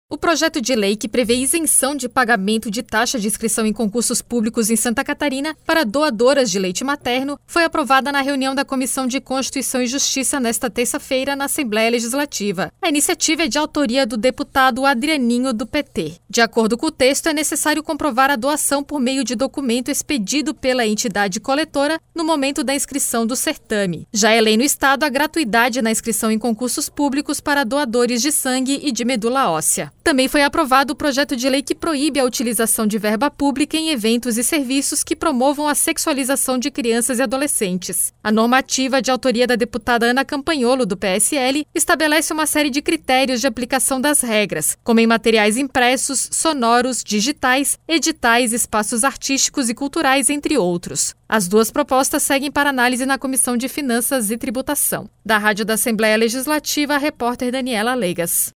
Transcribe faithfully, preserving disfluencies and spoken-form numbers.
O projeto de lei que prevê isenção de pagamento de taxa de inscrição em concursos públicos em Santa Catarina para doadoras de leite materno foi aprovada na reunião da Comissão de Constituição e Justiça nesta terça-feira na Assembleia Legislativa. A iniciativa é de autoria do deputado Adrianinho, do P T. De acordo com o texto, é necessário comprovar a doação por meio de documento expedido pela entidade coletora no momento da inscrição do certame. Já é lei no Estado a gratuidade na inscrição em concursos públicos para doadores de sangue e de medula óssea. Também foi aprovado o projeto de lei que proíbe a utilização de verba pública em eventos e serviços que promovam a sexualização de crianças e adolescentes. A normativa, de autoria da deputada Ana Campanholo, do P S L, estabelece uma série de critérios de aplicação das regras, como em materiais impressos, sonoros, digitais, editais, espaços artísticos e culturais, entre outros. As duas propostas seguem para análise na Comissão de Finanças e Tributação. Da Rádio da Assembleia Legislativa, a repórter Daniela Leigas.